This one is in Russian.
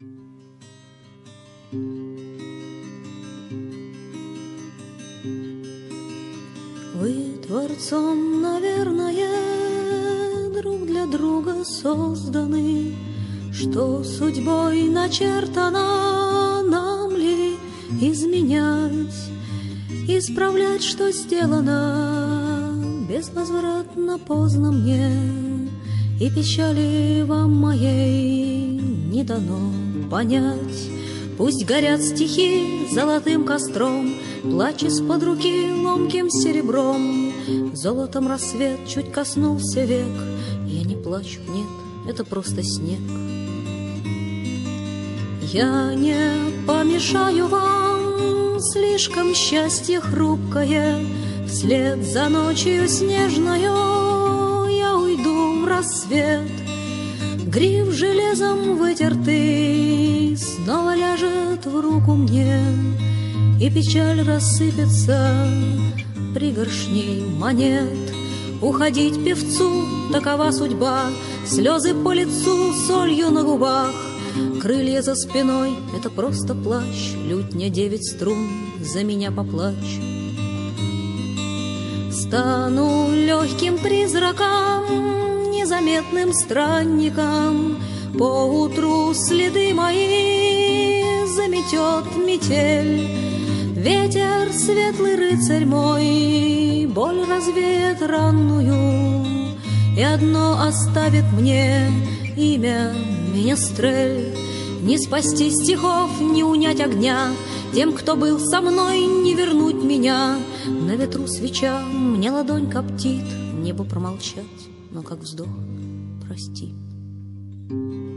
Вы творцом, наверное, друг для друга созданы, что судьбой начертано, нам ли изменять, исправлять, что сделано, безвозвратно поздно мне, и печали вам моей не дано понять. Пусть горят стихи золотым костром, плач из-под руки ломким серебром. Золотом рассвет чуть коснулся век, я не плачу, нет, это просто снег. Я не помешаю вам, слишком счастье хрупкое, вслед за ночью снежною я уйду в рассвет. Гриф железом вытертый снова ляжет в руку мне, и печаль рассыпется пригоршней монет. Уходить певцу, такова судьба, слезы по лицу, солью на губах. Крылья за спиной — это просто плащ, лютня 9 струн, за меня поплачь. Стану легким призраком, незаметным странником, поутру следы мои заметет метель. Ветер, светлый рыцарь мой, боль развеет ранную, и одно оставит мне имя Менестрель. Не спасти стихов, не унять огня, тем, кто был со мной, не вернуть меня. На ветру свеча, мне ладонь коптит, небо промолчать, но как вздох, прости.